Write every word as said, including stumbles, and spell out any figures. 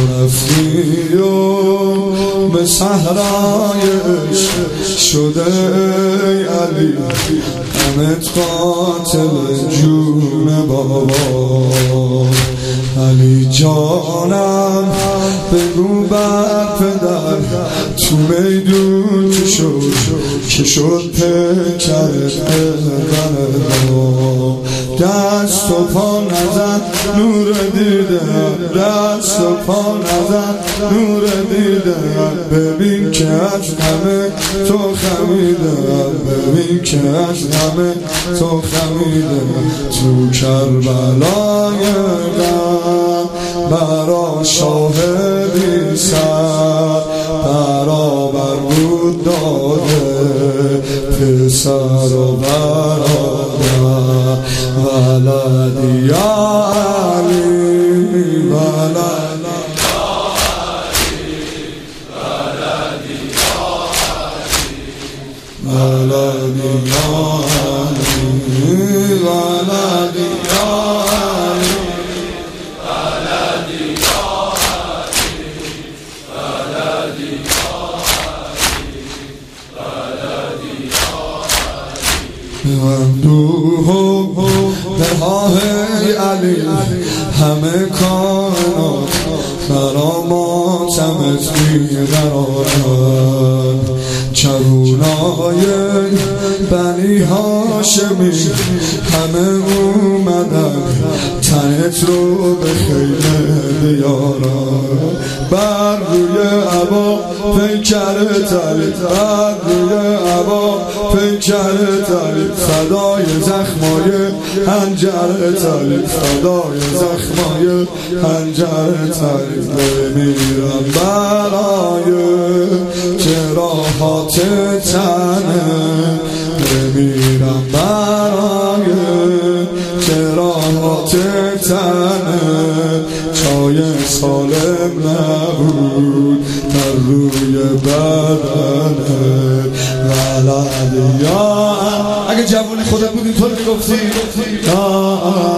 تو رفتی و به صحرای عشق شده ای علی، غمت قاتل جون بابا. علی جانم بگو بر پدر تو میدون چی شد که شد پیکرت بزنه. دست و پا نزن نور دیده، دست و پا نزن نور دیده. ببین که از همه تو خمیده، ببین که از همه تو خمیده. تو کربلای غم برا شاهدی سر برابر بود داده پسر و برادر. ولدی یا علی، ولدی یا علی، ولدی یا علی، ولدی یا علی، ولدی یا علی، ولدی یا علی، ولدی یا علی، ولدی یا علی. درهای علی همه کائنات کراماتمت می‌دارد. جوانای بنی هاشمی همه اومدن تنت رو به خیمه بیارن. بر روی عبا پیکرت علی، بر روی عبا پیکرت علی، فدای زخمای حنجرت علی، فدای زخمای حنجرت علی. بمیرم برای جراحات تنه، بمیرم برای جراحات تنه. چای سالم نبود در روی بدنه. ولدی یا علی. اگه جوونی خودت بود اینطور میگفتی